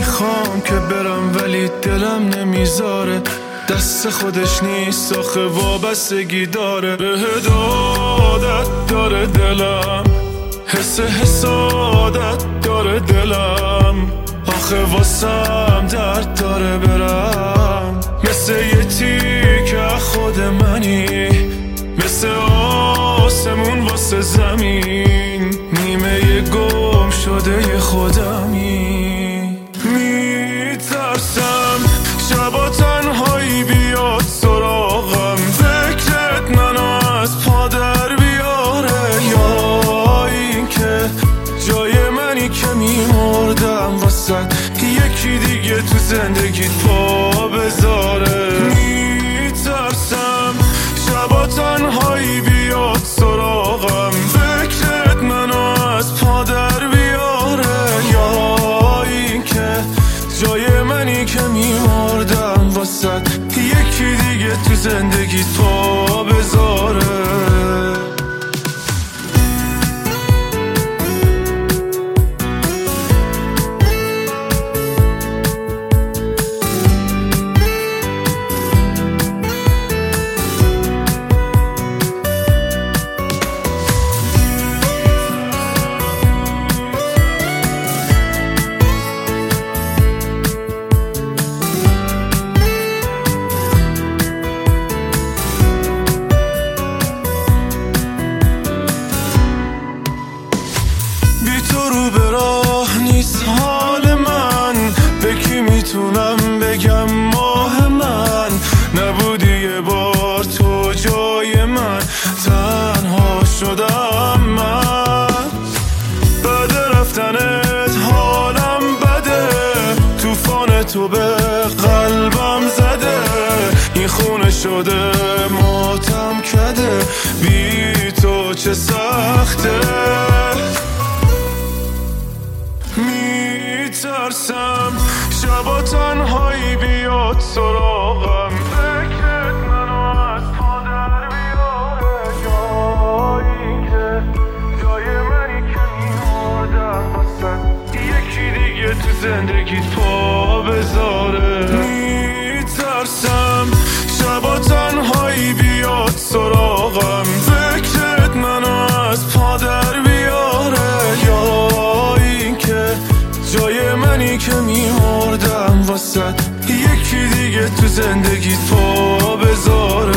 میخوام که برم ولی دلم نمیذاره، دست خودش نیست آخه وابستگی داره. به عادت داره دلم، حسادت داره دلم، آخه واسم درد داره برم. مثل یه تیکه خود منی، مثل آسمون واسه زمین، نیمه گم شده ی خودمی. میترسم شبا تنهایی بیاد سراغم، فکرت منو از پا در بیاره، یا این که جای منی که میمردم واسه یکی دیگه تو زندگیت پا بذاره. میترسم شبا تنهایی بیاد سراغم، فکرت منو از پا در بیاره، یا این که جای منی که میمردم واسه یکی دیگه تو زندگیت پا بذاره. رو به راه نیست حال من، به کی میتونم بگم ماه من، نبودی یه بار تو جای من، تنها شدم من. بعد رفتنت حالم بده، توفان تو به قلبم زده، این خونه شده ماتم کده، بی تو چه سخته. میترسم شبا تنهایی بیاد سراغم، فکرت منو از پا در بیاره، یا این که جای منی که میمردم واسه یکی دیگه تو زندگیت پا بذاره. میترسم شبا تنهایی بیاد سراغم، فکرت منو از پا در بیاره، یا این که جای منی که میمردم واسه یکی دیگه تو زندگیت پا بذاره.